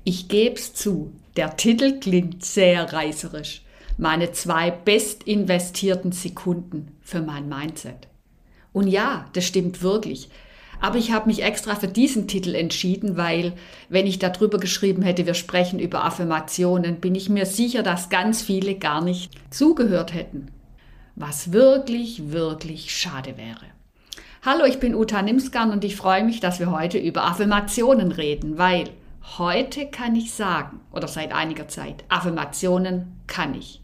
Ich geb's zu, der Titel klingt sehr reißerisch. Meine 2 bestinvestierten Sekunden für mein Mindset. Und ja, das stimmt wirklich. Aber ich habe mich extra für diesen Titel entschieden, weil, wenn ich darüber geschrieben hätte, wir sprechen über Affirmationen, bin ich mir sicher, dass ganz viele gar nicht zugehört hätten. Was wirklich, wirklich schade wäre. Hallo, ich bin Uta Nimsgarn und ich freue mich, dass wir heute über Affirmationen reden, weil heute kann ich sagen, oder seit einiger Zeit, Affirmationen kann ich.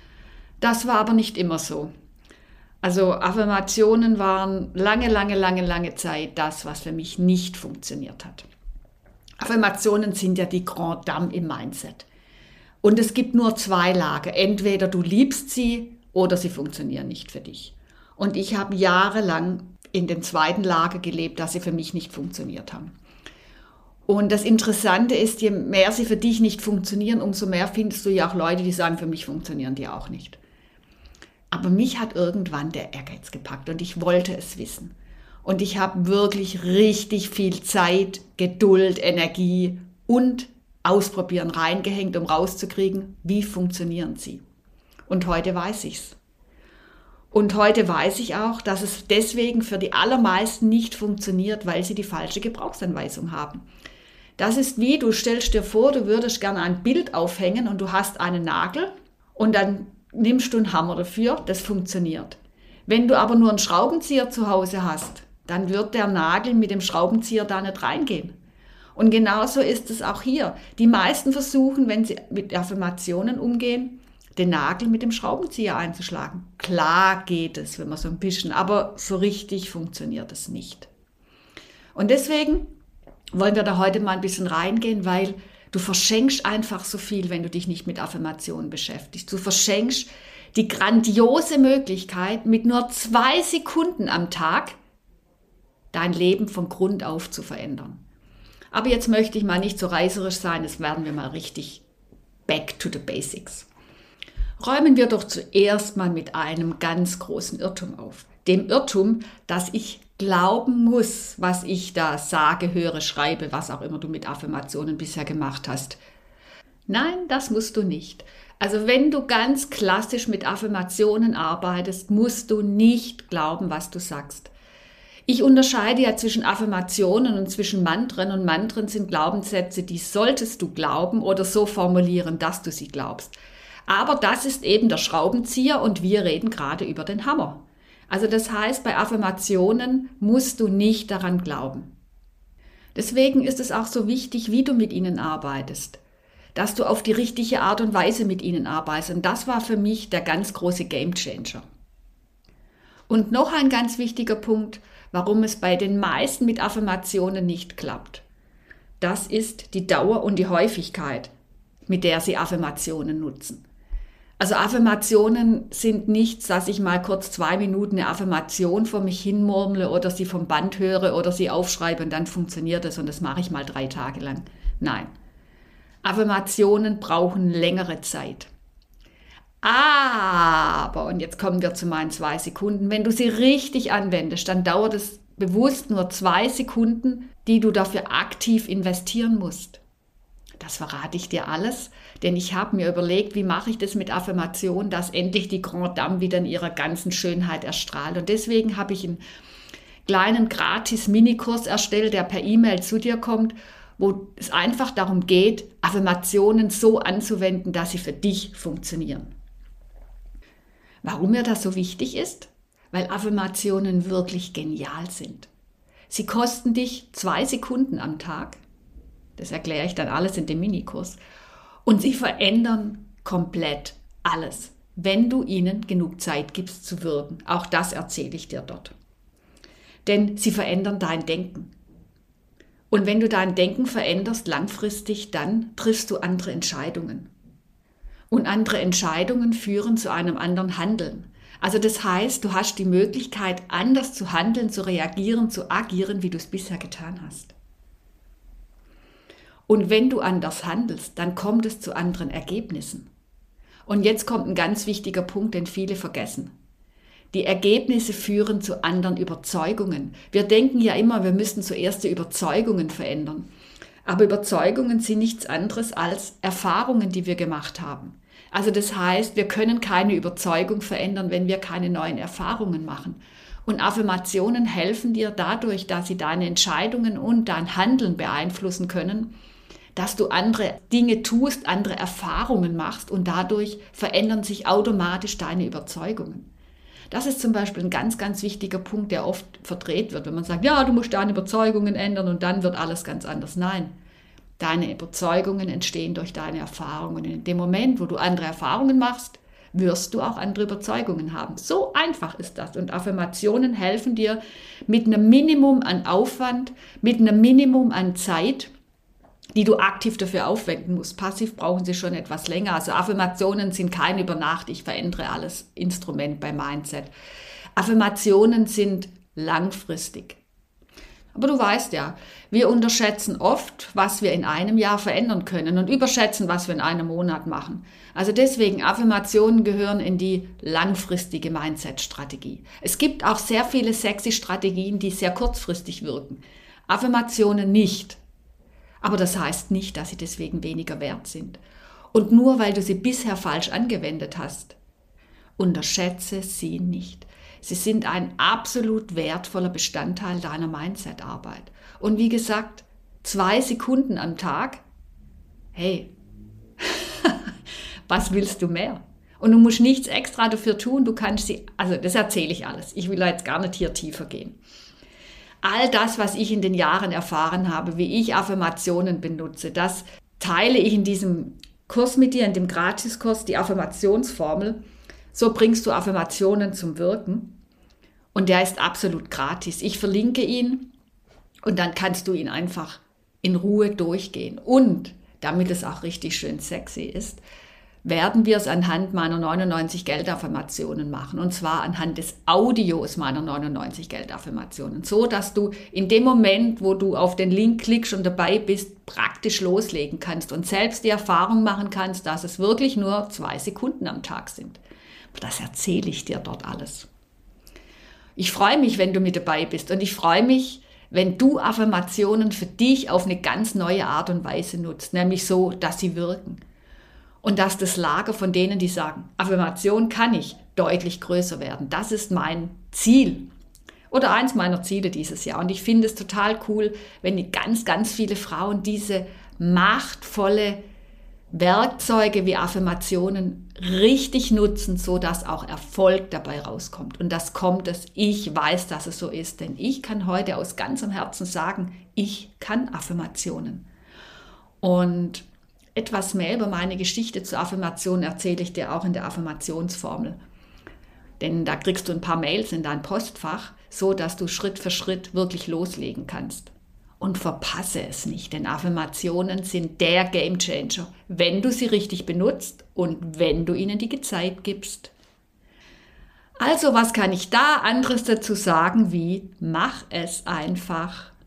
Das war aber nicht immer so. Also Affirmationen waren lange Zeit das, was für mich nicht funktioniert hat. Affirmationen sind ja die Grand Dame im Mindset. Und es gibt nur 2 Lager. Entweder du liebst sie oder sie funktionieren nicht für dich. Und ich habe jahrelang in dem 2. Lager gelebt, dass sie für mich nicht funktioniert haben. Und das Interessante ist, je mehr sie für dich nicht funktionieren, umso mehr findest du ja auch Leute, die sagen, für mich funktionieren die auch nicht. Aber mich hat irgendwann der Ehrgeiz gepackt und ich wollte es wissen. Und ich habe wirklich richtig viel Zeit, Geduld, Energie und Ausprobieren reingehängt, um rauszukriegen, wie funktionieren sie. Und heute weiß ich's. Und heute weiß ich auch, dass es deswegen für die allermeisten nicht funktioniert, weil sie die falsche Gebrauchsanweisung haben. Das ist wie, du stellst dir vor, du würdest gerne ein Bild aufhängen und du hast einen Nagel und dann nimmst du einen Hammer dafür, das funktioniert. Wenn du aber nur einen Schraubenzieher zu Hause hast, dann wird der Nagel mit dem Schraubenzieher da nicht reingehen. Und genauso ist es auch hier. Die meisten versuchen, wenn sie mit Affirmationen umgehen, den Nagel mit dem Schraubenzieher einzuschlagen. Klar geht es, wenn man so ein bisschen, aber so richtig funktioniert es nicht. Und deswegen wollen wir da heute mal ein bisschen reingehen, weil du verschenkst einfach so viel, wenn du dich nicht mit Affirmationen beschäftigst. Du verschenkst die grandiose Möglichkeit, mit nur 2 Sekunden am Tag dein Leben von Grund auf zu verändern. Aber jetzt möchte ich mal nicht so reißerisch sein, jetzt werden wir mal richtig back to the basics. Räumen wir doch zuerst mal mit einem ganz großen Irrtum auf. Dem Irrtum, dass ich glauben muss, was ich da sage, höre, schreibe, was auch immer du mit Affirmationen bisher gemacht hast. Nein, das musst du nicht. Also wenn du ganz klassisch mit Affirmationen arbeitest, musst du nicht glauben, was du sagst. Ich unterscheide ja zwischen Affirmationen und zwischen Mantren und Mantren sind Glaubenssätze, die solltest du glauben oder so formulieren, dass du sie glaubst. Aber das ist eben der Schraubenzieher und wir reden gerade über den Hammer. Also das heißt, bei Affirmationen musst du nicht daran glauben. Deswegen ist es auch so wichtig, wie du mit ihnen arbeitest, dass du auf die richtige Art und Weise mit ihnen arbeitest. Und das war für mich der ganz große Gamechanger. Und noch ein ganz wichtiger Punkt, warum es bei den meisten mit Affirmationen nicht klappt. Das ist die Dauer und die Häufigkeit, mit der sie Affirmationen nutzen. Also Affirmationen sind nichts, dass ich mal kurz 2 Minuten eine Affirmation vor mich hinmurmle oder sie vom Band höre oder sie aufschreibe und dann funktioniert es und das mache ich mal 3 Tage lang. Nein, Affirmationen brauchen längere Zeit. Aber, und jetzt kommen wir zu meinen 2 Sekunden, wenn du sie richtig anwendest, dann dauert es bewusst nur 2 Sekunden, die du dafür aktiv investieren musst. Das verrate ich dir alles, denn ich habe mir überlegt, wie mache ich das mit Affirmation, dass endlich die Grand Dame wieder in ihrer ganzen Schönheit erstrahlt. Und deswegen habe ich einen kleinen gratis Minikurs erstellt, der per E-Mail zu dir kommt, wo es einfach darum geht, Affirmationen so anzuwenden, dass sie für dich funktionieren. Warum mir das so wichtig ist? Weil Affirmationen wirklich genial sind. Sie kosten dich 2 Sekunden am Tag. Das erkläre ich dann alles in dem Minikurs. Und sie verändern komplett alles, wenn du ihnen genug Zeit gibst zu wirken. Auch das erzähle ich dir dort. Denn sie verändern dein Denken. Und wenn du dein Denken veränderst langfristig, dann triffst du andere Entscheidungen. Und andere Entscheidungen führen zu einem anderen Handeln. Also das heißt, du hast die Möglichkeit, anders zu handeln, zu reagieren, zu agieren, wie du es bisher getan hast. Und wenn du anders handelst, dann kommt es zu anderen Ergebnissen. Und jetzt kommt ein ganz wichtiger Punkt, den viele vergessen. Die Ergebnisse führen zu anderen Überzeugungen. Wir denken ja immer, wir müssten zuerst die Überzeugungen verändern. Aber Überzeugungen sind nichts anderes als Erfahrungen, die wir gemacht haben. Also das heißt, wir können keine Überzeugung verändern, wenn wir keine neuen Erfahrungen machen. Und Affirmationen helfen dir dadurch, dass sie deine Entscheidungen und dein Handeln beeinflussen können, dass du andere Dinge tust, andere Erfahrungen machst und dadurch verändern sich automatisch deine Überzeugungen. Das ist zum Beispiel ein ganz, ganz wichtiger Punkt, der oft verdreht wird, wenn man sagt, ja, du musst deine Überzeugungen ändern und dann wird alles ganz anders. Nein, deine Überzeugungen entstehen durch deine Erfahrungen. Und in dem Moment, wo du andere Erfahrungen machst, wirst du auch andere Überzeugungen haben. So einfach ist das. Und Affirmationen helfen dir mit einem Minimum an Aufwand, mit einem Minimum an Zeit, die du aktiv dafür aufwenden musst. Passiv brauchen sie schon etwas länger. Also Affirmationen sind kein über Nacht, ich verändere alles Instrument beim Mindset. Affirmationen sind langfristig. Aber du weißt ja, wir unterschätzen oft, was wir in einem Jahr verändern können und überschätzen, was wir in einem Monat machen. Also deswegen, Affirmationen gehören in die langfristige Mindset-Strategie. Es gibt auch sehr viele sexy Strategien, die sehr kurzfristig wirken. Affirmationen nicht. Aber das heißt nicht, dass sie deswegen weniger wert sind. Und nur weil du sie bisher falsch angewendet hast, unterschätze sie nicht. Sie sind ein absolut wertvoller Bestandteil deiner Mindset-Arbeit. Und wie gesagt, 2 Sekunden am Tag, hey, was willst du mehr? Und du musst nichts extra dafür tun, du kannst sie, also das erzähle ich alles. Ich will da jetzt gar nicht hier tiefer gehen. All das, was ich in den Jahren erfahren habe, wie ich Affirmationen benutze, das teile ich in diesem Kurs mit dir, in dem Gratiskurs, die Affirmationsformel. So bringst du Affirmationen zum Wirken. Und der ist absolut gratis. Ich verlinke ihn und dann kannst du ihn einfach in Ruhe durchgehen. Und damit es auch richtig schön sexy ist, werden wir es anhand meiner 99 Geldaffirmationen machen. Und zwar anhand des Audios meiner 99 Geldaffirmationen. So, dass du in dem Moment, wo du auf den Link klickst und dabei bist, praktisch loslegen kannst und selbst die Erfahrung machen kannst, dass es wirklich nur 2 Sekunden am Tag sind. Das erzähle ich dir dort alles. Ich freue mich, wenn du mit dabei bist und ich freue mich, wenn du Affirmationen für dich auf eine ganz neue Art und Weise nutzt, nämlich so, dass sie wirken. Und dass das Lager von denen, die sagen, Affirmation kann ich, deutlich größer werden. Das ist mein Ziel oder eins meiner Ziele dieses Jahr. Und ich finde es total cool, wenn ganz, ganz viele Frauen diese machtvolle Werkzeuge wie Affirmationen richtig nutzen, so dass auch Erfolg dabei rauskommt. Und das kommt es. Ich weiß, dass es so ist, denn ich kann heute aus ganzem Herzen sagen, ich kann Affirmationen. Und etwas mehr über meine Geschichte zur Affirmation erzähle ich dir auch in der Affirmationsformel. Denn da kriegst du ein paar Mails in dein Postfach, so dass du Schritt für Schritt wirklich loslegen kannst. Und verpasse es nicht, denn Affirmationen sind der Gamechanger, wenn du sie richtig benutzt und wenn du ihnen die Zeit gibst. Also, was kann ich da anderes dazu sagen wie, mach es einfach.